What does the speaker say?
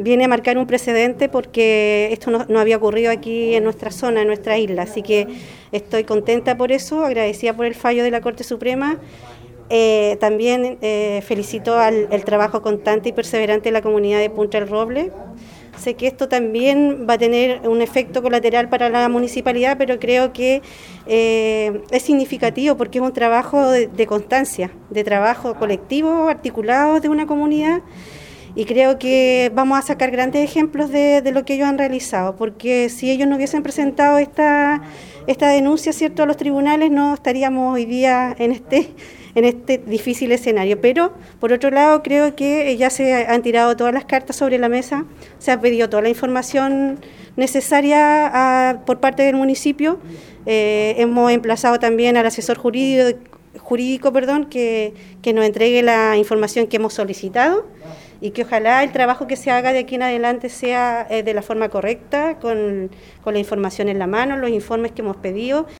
viene a marcar un precedente porque esto no había ocurrido aquí en nuestra zona, en nuestra isla, así que estoy contenta por eso, agradecida por el fallo de la Corte Suprema. También felicito el trabajo constante y perseverante de la comunidad de Punta del Roble. Sé que esto también va a tener un efecto colateral para la municipalidad, pero creo que es significativo porque es un trabajo de constancia, de trabajo colectivo, articulado de una comunidad, y creo que vamos a sacar grandes ejemplos de lo que ellos han realizado, porque si ellos no hubiesen presentado esta denuncia, ¿cierto?, a los tribunales, no estaríamos hoy día en este difícil escenario. Pero, por otro lado, creo que ya se han tirado todas las cartas sobre la mesa, se ha pedido toda la información necesaria por parte del municipio. Hemos emplazado también al asesor jurídico, que nos entregue la información que hemos solicitado y que ojalá el trabajo que se haga de aquí en adelante sea de la forma correcta, con la información en la mano, los informes que hemos pedido.